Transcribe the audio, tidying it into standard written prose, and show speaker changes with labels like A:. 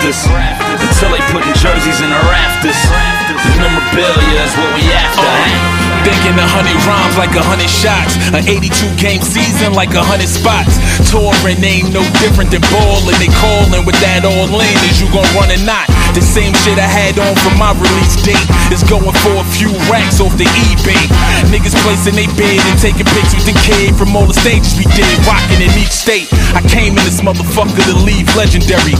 A: rafters, until they putting jerseys in the rafters. The memorabilia is what we after.
B: Thinking 100 rhymes like 100 shots, an 82 game season like 100 spots. Touring ain't no different than ballin'. They callin' with that all in, is you gon' run or not? The same shit I had on for my release date is going for a few racks off the eBay. Niggas placing they bid and taking pics with the kid from all the stages we did, rockin' in each state. I came in this motherfucker to leave legendary.